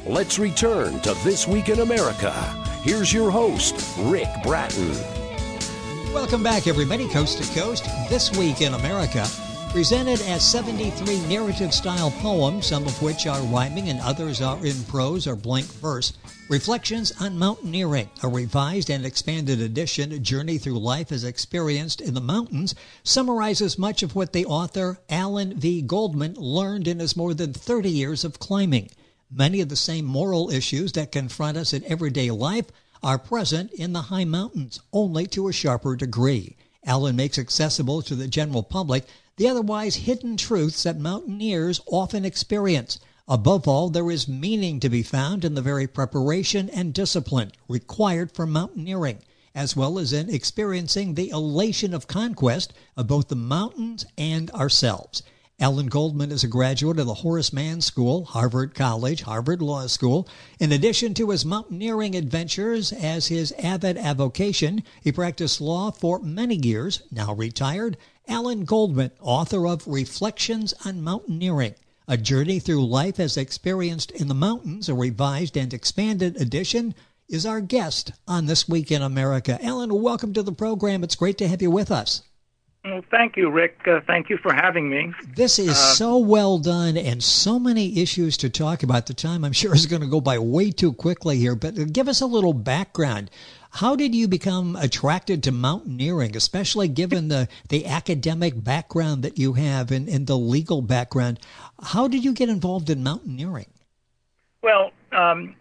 Let's return to This Week in America. Here's your host, Rick Bratton. Welcome back, everybody, coast to coast. This Week in America, presented as 73 narrative-style poems, some of which are rhyming and others are in prose or blank verse. Reflections on Mountaineering, a revised and expanded edition, Journey Through Life as Experienced in the Mountains, summarizes much of what the author, Alan V. Goldman, learned in his more than 30 years of climbing. Many of the same moral issues that confront us in everyday life are present in the high mountains, only to a sharper degree. Alan makes accessible to the general public the otherwise hidden truths that mountaineers often experience. Above all, there is meaning to be found in the very preparation and discipline required for mountaineering, as well as in experiencing the elation of conquest of both the mountains and ourselves. Alan Goldman is a graduate of the Horace Mann School, Harvard College, Harvard Law School. In addition to his mountaineering adventures as his avid avocation, he practiced law for many years, now retired. Alan Goldman, author of Reflections on Mountaineering, A Journey Through Life as Experienced in the Mountains, a revised and expanded edition, is our guest on This Week in America. Alan, welcome to the program. It's great to have you with us. Well, thank you, Rick. Thank you for having me. This is so well done and so many issues to talk about. The time, I'm sure, is going to go by way too quickly here, but give us a little background. How did you become attracted to mountaineering, especially given the academic background that you have and the legal background? How did you get involved in mountaineering? Well, I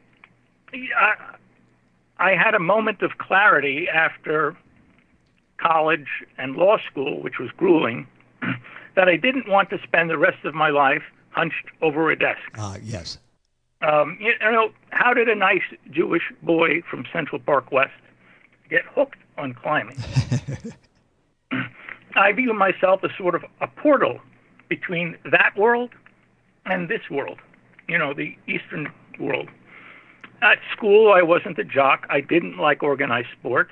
had a moment of clarity after college and law school, which was grueling, that I didn't want to spend the rest of my life hunched over a desk. Yes. How did a nice Jewish boy from Central Park West get hooked on climbing? I view myself as sort of a portal between that world and this world, the Eastern world. At school, I wasn't a jock. I didn't like organized sports.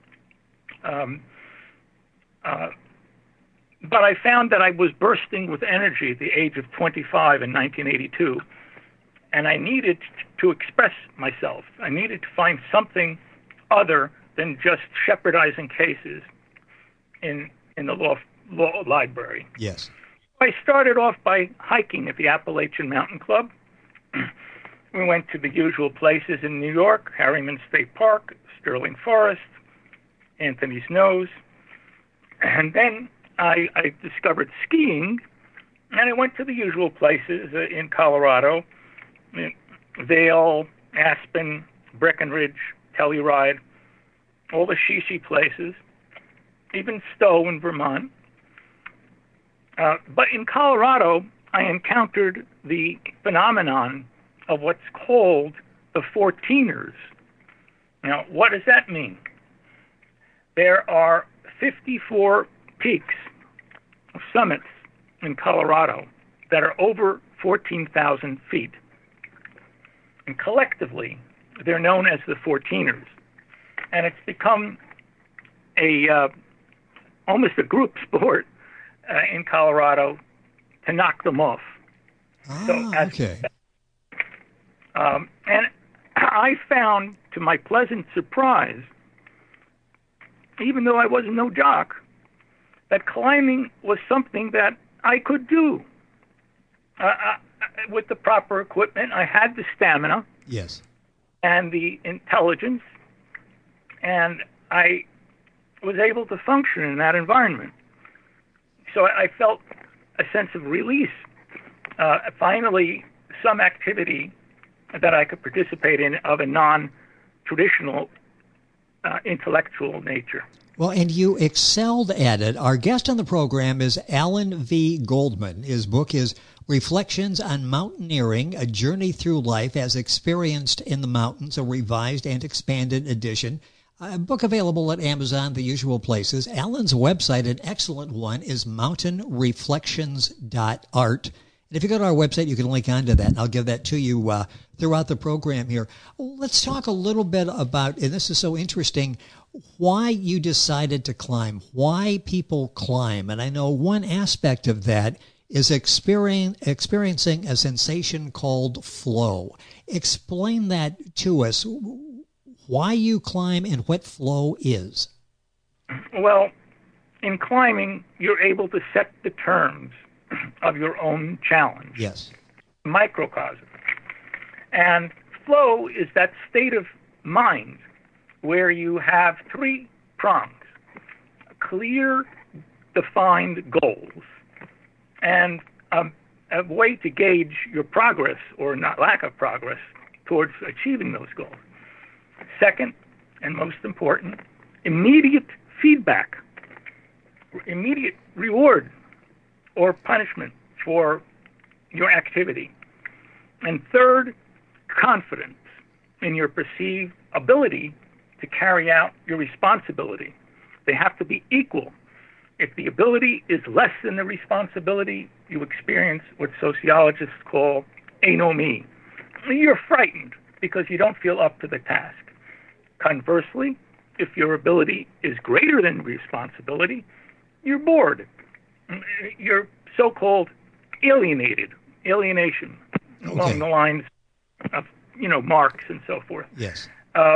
But I found that I was bursting with energy at the age of 25 in 1982, and I needed to express myself. I needed to find something other than just shepherdizing cases in the law library. Yes. I started off by hiking at the Appalachian Mountain Club. We went to the usual places in New York: Harriman State Park, Sterling Forest, Anthony's Nose. And then I discovered skiing, and I went to the usual places in Colorado: Vail, Aspen, Breckenridge, Telluride, all the Shishi places, even Stowe in Vermont. But in Colorado, I encountered the phenomenon of what's called the 14ers. Now, what does that mean? There are 54 peaks of summits in Colorado that are over 14,000 feet. And collectively, they're known as the 14ers. And it's become almost a group sport in Colorado to knock them off. Okay. And I found, to my pleasant surprise, even though I was no jock, that climbing was something that I could do. With the proper equipment, I had the stamina. Yes. And the intelligence, and I was able to function in that environment. So I felt a sense of release. Finally, some activity that I could participate in of a non-traditional intellectual nature. Well, and you excelled at it. Our guest on the program is Alan V. Goldman. His book is Reflections on Mountaineering, A Journey Through Life as Experienced in the Mountains, a revised and expanded edition. A book available at Amazon, the usual places. Alan's website, an excellent one, is mountainreflections.art. And if you go to our website, you can link onto that, and I'll give that to you throughout the program here. Let's talk a little bit about, and this is so interesting, why you decided to climb, why people climb. And I know one aspect of that is experiencing a sensation called flow. Explain that to us, why you climb and what flow is. Well, in climbing, you're able to set the terms of your own challenge. Yes. Microcosm. And flow is that state of mind where you have three prongs: clear, defined goals, and a way to gauge your progress or not lack of progress towards achieving those goals. Second, and most important, immediate feedback, immediate reward or punishment for your activity. And third, confidence in your perceived ability to carry out your responsibility. They have to be equal. If the ability is less than the responsibility, you experience what sociologists call anomie. You're frightened because you don't feel up to the task. Conversely, if your ability is greater than responsibility, you're bored. You're so-called alienated, alienation, along the lines of, Marx and so forth. Yes.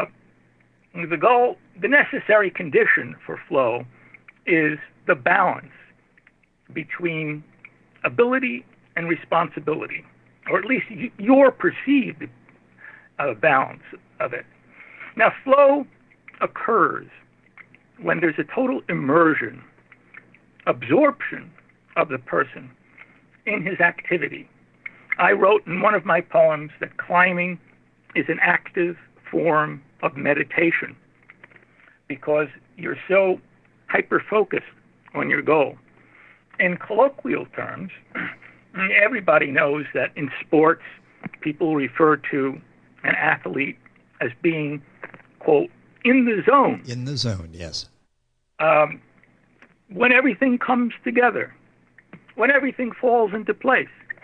The goal, the necessary condition for flow is the balance between ability and responsibility, or at least your perceived balance of it. Now, flow occurs when there's a total immersion, absorption of the person in his activity. I wrote in one of my poems that climbing is an active form of meditation because you're so hyper-focused on your goal. In colloquial terms, everybody knows that in sports, people refer to an athlete as being, quote, in the zone. In the zone, yes. When everything comes together, when everything falls into place.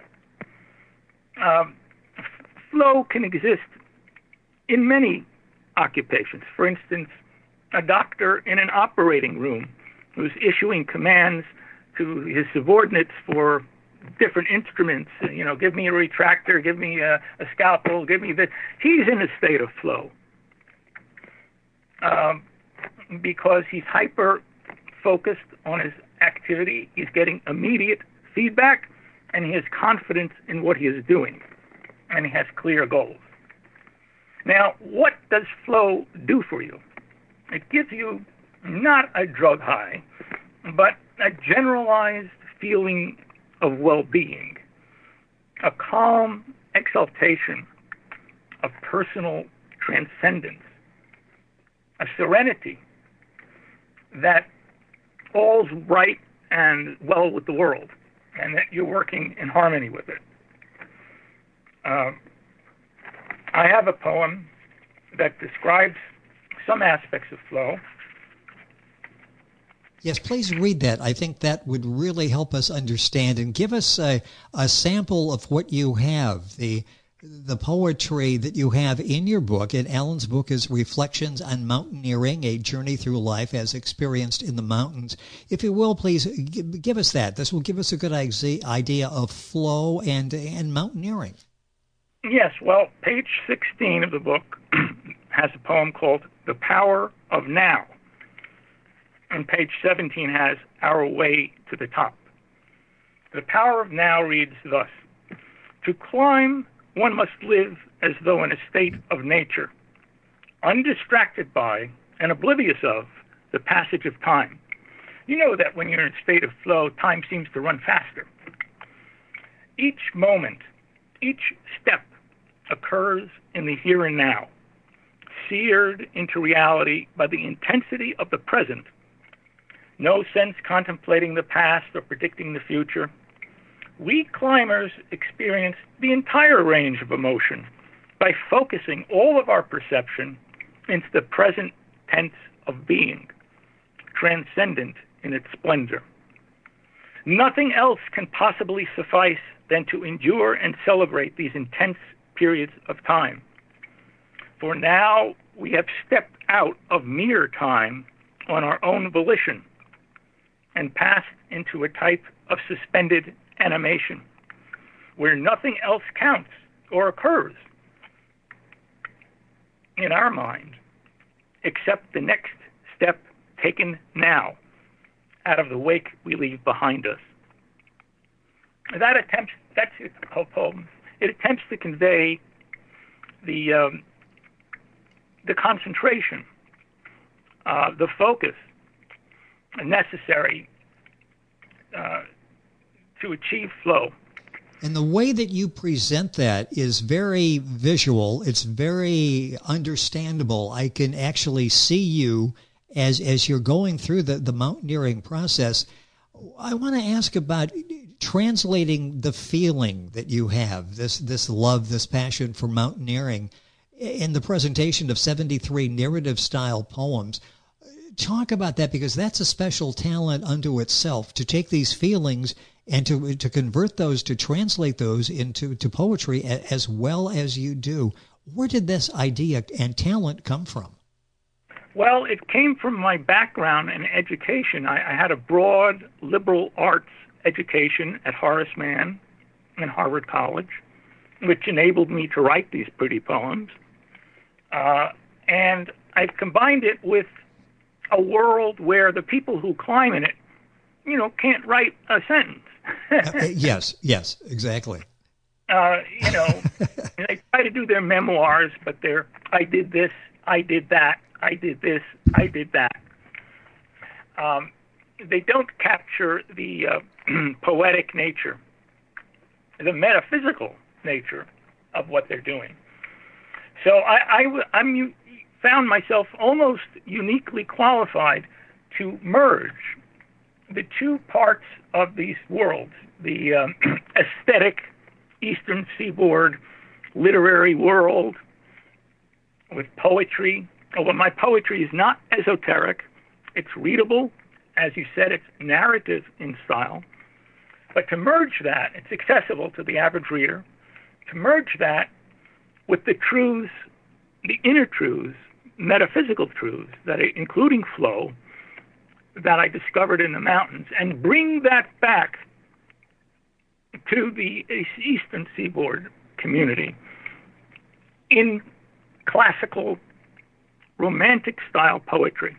Flow can exist in many occupations. For instance, a doctor in an operating room who's issuing commands to his subordinates for different instruments, give me a retractor, give me a scalpel, give me this. He's in a state of flow because he's hyper-focused on his activity. He's getting immediate feedback, and he has confidence in what he is doing, and he has clear goals. Now, what does flow do for you? It gives you not a drug high, but a generalized feeling of well-being, a calm exaltation of personal transcendence, a serenity that all's right and well with the world, and that you're working in harmony with it. I have a poem that describes some aspects of flow. Yes, please read that. I think that would really help us understand and give us a sample of what you have, the poetry that you have in your book. And Alan's book is Reflections on Mountaineering, A Journey Through Life as Experienced in the Mountains. If you will, please give us that. This will give us a good idea of flow and mountaineering. Yes, well, page 16 of the book has a poem called The Power of Now. And page 17 has Our Way to the Top. The Power of Now reads thus: To climb, one must live as though in a state of nature, undistracted by and oblivious of the passage of time. You know that when you're in a state of flow, time seems to run faster. Each moment, each step occurs in the here and now, seared into reality by the intensity of the present. No sense contemplating the past or predicting the future. We climbers experience the entire range of emotion by focusing all of our perception into the present tense of being, transcendent in its splendor. Nothing else can possibly suffice than to endure and celebrate these intense periods of time. For now, we have stepped out of mere time on our own volition and passed into a type of suspended animation, where nothing else counts or occurs in our mind except the next step taken now out of the wake we leave behind us. That's a poem. It attempts to convey the concentration, the focus necessary to achieve flow. And the way that you present that is very visual. It's very understandable. I can actually see you as you're going through the mountaineering process. I want to ask about translating the feeling that you have, this love, this passion for mountaineering, in the presentation of 73 narrative-style poems. Talk about that, because that's a special talent unto itself, to take these feelings and to convert those, to translate those into poetry as well as you do. Where did this idea and talent come from? Well, it came from my background in education. I had a broad liberal arts education at Horace Mann and Harvard College, which enabled me to write these pretty poems. And I've combined it with a world where the people who climb in it, can't write a sentence. Yes, exactly. They try to do their memoirs, but they're, I did this, I did that, I did this, I did that. They don't capture the poetic nature, the metaphysical nature of what they're doing. So I found myself almost uniquely qualified to merge the two parts of these worlds, the aesthetic Eastern Seaboard literary world with poetry. Although my poetry is not esoteric, it's readable. As you said, it's narrative in style. But to merge that, it's accessible to the average reader. To merge that with the truths, the inner truths, metaphysical truths, including flow, that I discovered in the mountains, and bring that back to the Eastern Seaboard community in classical, romantic-style poetry.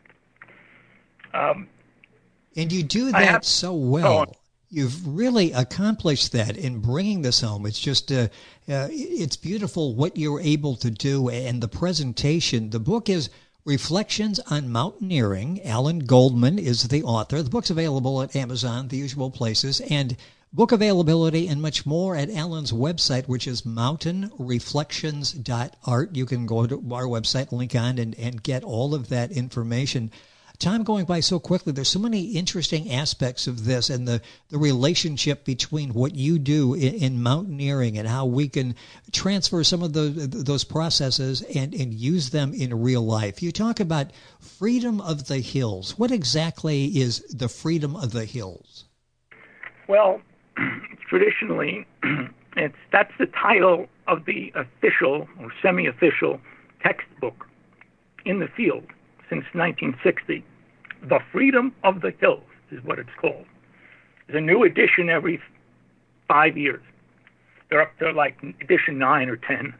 And you do that so well. You've really accomplished that in bringing this home. It's just, it's beautiful what you're able to do, and the presentation. The book is Reflections on Mountaineering. Alan Goldman is the author. The book's available at Amazon, the usual places, and book availability and much more at Alan's website, which is mountainreflections.art. You can go to our website, link on, and get all of that information. Time going by so quickly. There's so many interesting aspects of this, and the relationship between what you do in mountaineering and how we can transfer some of those processes and use them in real life. You talk about freedom of the hills. What exactly is the freedom of the hills? Well, traditionally, that's the title of the official or semi-official textbook in the field since 1960. The Freedom of the Hills is what it's called. There's a new edition every 5 years. They're up to like edition 9 or 10.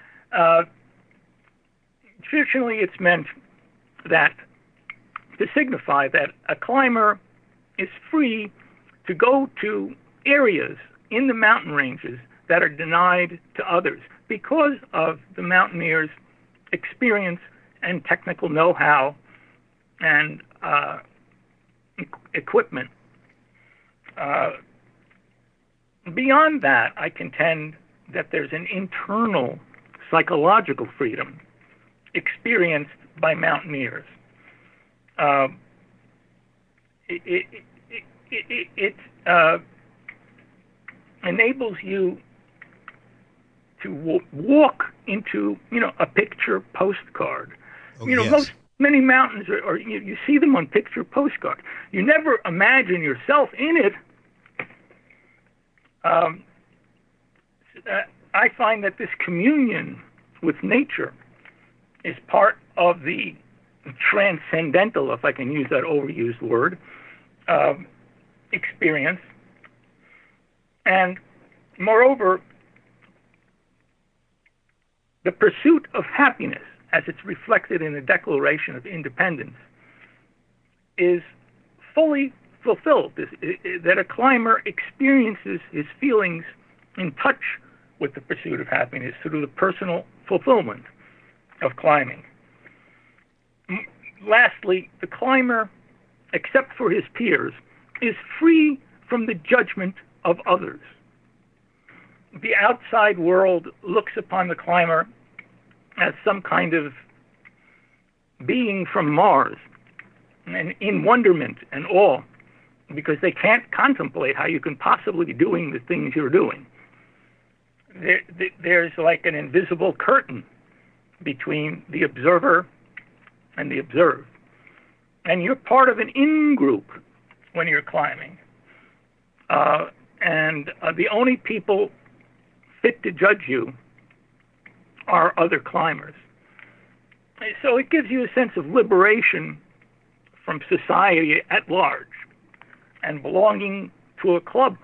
Traditionally, it's meant that to signify that a climber is free to go to areas in the mountain ranges that are denied to others because of the mountaineers' experience and technical know-how and equipment. Beyond that, I contend that there's an internal psychological freedom experienced by mountaineers. It enables you to walk into, a picture postcard. Oh, yes. Many mountains are you see them on picture postcards. You never imagine yourself in it. I find that this communion with nature is part of the transcendental, if I can use that overused word, experience. And moreover, the pursuit of happiness, as it's reflected in the Declaration of Independence, is fully fulfilled, that a climber experiences his feelings in touch with the pursuit of happiness through the personal fulfillment of climbing. Lastly, the climber, except for his peers, is free from the judgment of others. The outside world looks upon the climber as some kind of being from Mars, and in wonderment and awe, because they can't contemplate how you can possibly be doing the things you're doing. There's like an invisible curtain between the observer and the observed. And you're part of an in-group when you're climbing. And the only people fit to judge you are other climbers. So it gives you a sense of liberation from society at large and belonging to a club.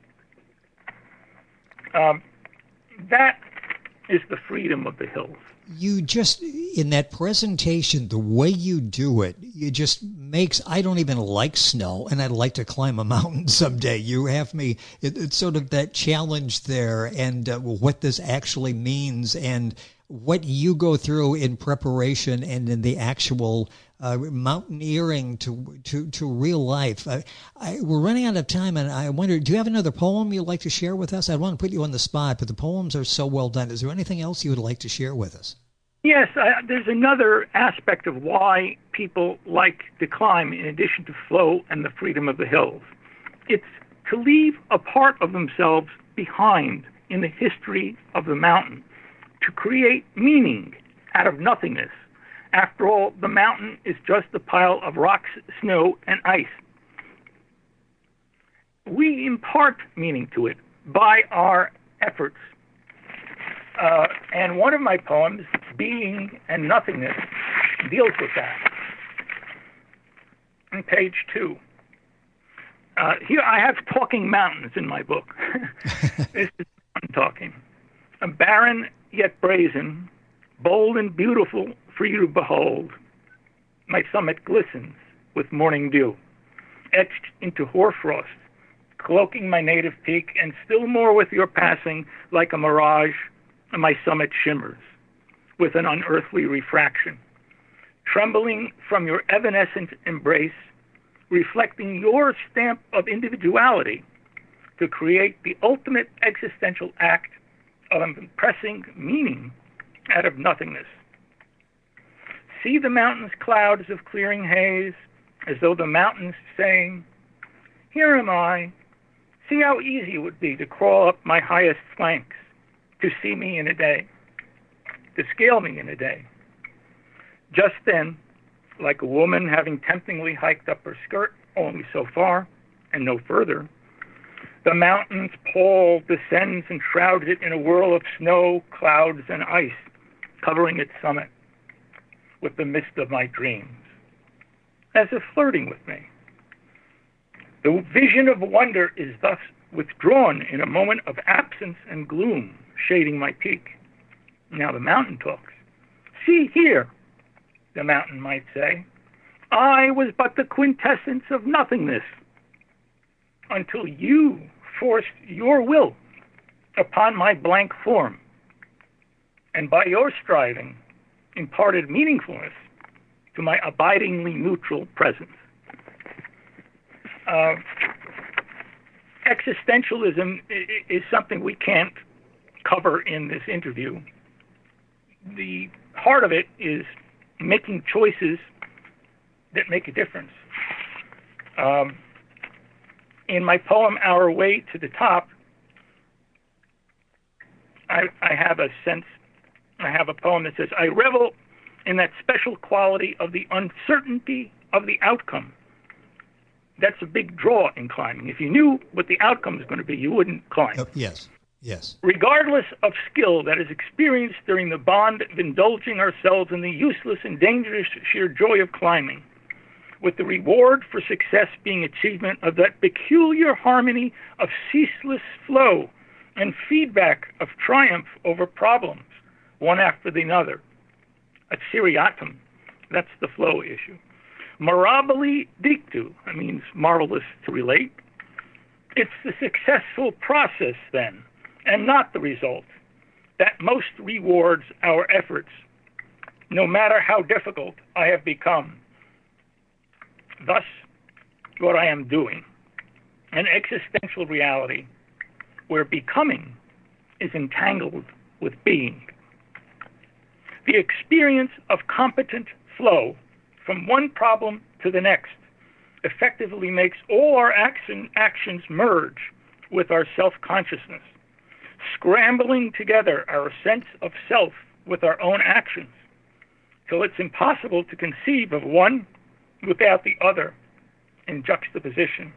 That is the freedom of the hills. You just, in that presentation, the way you do it, it just makes, I don't even like snow, and I'd like to climb a mountain someday. You have me, it's sort of that challenge there, and what this actually means, and what you go through in preparation and in the actual mountaineering to real life. We're running out of time, and I wonder, do you have another poem you'd like to share with us? I don't want to put you on the spot, but the poems are so well done. Is there anything else you would like to share with us? Yes, there's another aspect of why people like to climb in addition to flow and the freedom of the hills. It's to leave a part of themselves behind in the history of the mountain, to create meaning out of nothingness. After all, the mountain is just a pile of rocks, snow, and ice. We impart meaning to it by our efforts. And one of my poems, Being and Nothingness, deals with that. On page 2. Here I have talking mountains in my book. This is talking. Barren yet brazen, bold and beautiful for you to behold. My summit glistens with morning dew, etched into hoarfrost, cloaking my native peak, and still more with your passing, like a mirage, my summit shimmers with an unearthly refraction, trembling from your evanescent embrace, reflecting your stamp of individuality to create the ultimate existential act of impressing meaning out of nothingness. See the mountain's clouds of clearing haze, as though the mountain's saying, here am I. See how easy it would be to crawl up my highest flanks, to see me in a day, to scale me in a day. Just then, like a woman having temptingly hiked up her skirt only so far and no further, the mountain's pall descends and shrouds it in a whirl of snow, clouds, and ice, covering its summit with the mist of my dreams, as if flirting with me. The vision of wonder is thus withdrawn in a moment of absence and gloom, shading my peak. Now the mountain talks. See here, the mountain might say, I was but the quintessence of nothingness, until you forced your will upon my blank form, and by your striving imparted meaningfulness to my abidingly neutral presence. Existentialism is something we can't cover in this interview. The heart of it is making choices that make a difference. In my poem, Our Way to the Top, I have a poem that says, I revel in that special quality of the uncertainty of the outcome. That's a big draw in climbing. If you knew what the outcome is going to be, you wouldn't climb. Yes. Regardless of skill that is experienced during the bond of indulging ourselves in the useless and dangerous sheer joy of climbing, with the reward for success being achievement of that peculiar harmony of ceaseless flow and feedback of triumph over problems, one after the other. At seriatim, that's the flow issue. Mirabile dictu, that means marvelous to relate. It's the successful process, then, and not the result, that most rewards our efforts, no matter how difficult I have become. Thus, what I am doing, an existential reality where becoming is entangled with being. The experience of competent flow from one problem to the next effectively makes all our actions merge with our self-consciousness, scrambling together our sense of self with our own actions, till it's impossible to conceive of one without the other in juxtaposition.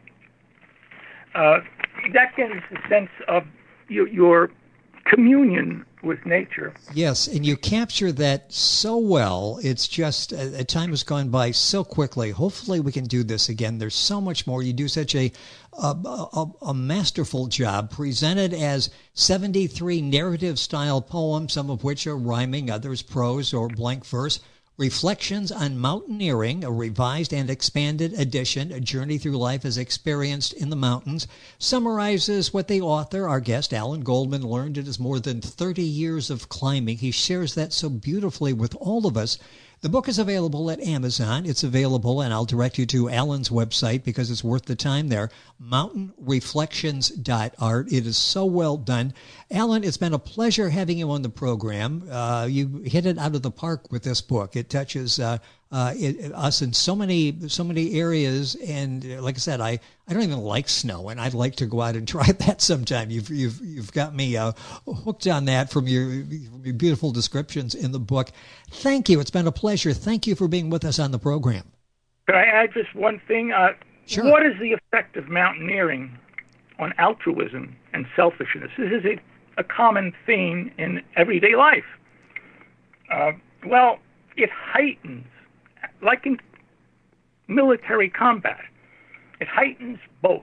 That gets the sense of your communion with nature. Yes, and you capture that so well. It's just, time has gone by so quickly. Hopefully we can do this again. There's so much more. You do such a masterful job, presented as 73 narrative-style poems, some of which are rhyming, others prose or blank verse. Reflections on Mountaineering, a revised and expanded edition, a journey through life as experienced in the mountains, summarizes what the author, our guest, Alan Goldman, learned in his more than 30 years of climbing. He shares that so beautifully with all of us. The book is available at Amazon. It's available, and I'll direct you to Alan's website because it's worth the time there, mountainreflections.art. It is so well done. Alan, it's been a pleasure having you on the program. You hit it out of the park with this book. It touches us in so many areas, and like I said, I don't even like snow, and I'd like to go out and try that sometime. You've got me hooked on that from your beautiful descriptions in the book. Thank you. It's been a pleasure. Thank you for being with us on the program. Could I add just one thing? Sure. What is the effect of mountaineering on altruism and selfishness? This is a common theme in everyday life. Well, it heightens, like in military combat, it heightens both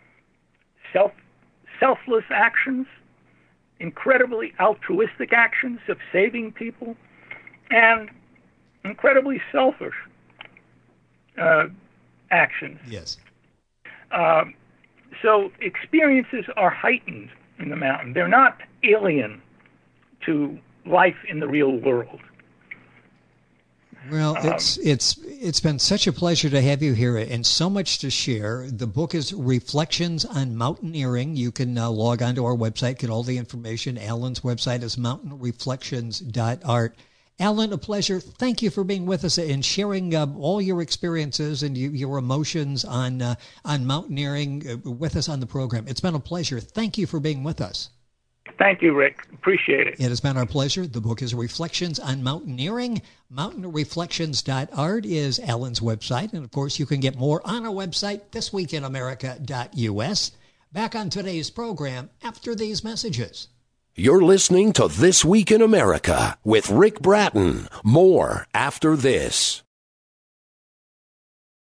selfless actions, incredibly altruistic actions of saving people, and incredibly selfish actions. Yes. So experiences are heightened in the mountain. They're not alien to life in the real world. Well, it's been such a pleasure to have you here and so much to share. The book is Reflections on Mountaineering. You can log on to our website, get all the information. Alan's website is mountainreflections.art. Alan, a pleasure. Thank you for being with us and sharing all your experiences and your emotions on mountaineering with us on the program. It's been a pleasure. Thank you for being with us. Thank you, Rick. Appreciate it. It has been our pleasure. The book is Reflections on Mountaineering. Mountainreflections.art is Alan's website. And, of course, you can get more on our website, thisweekinamerica.us. Back on today's program after these messages. You're listening to This Week in America with Rick Bratton. More after this.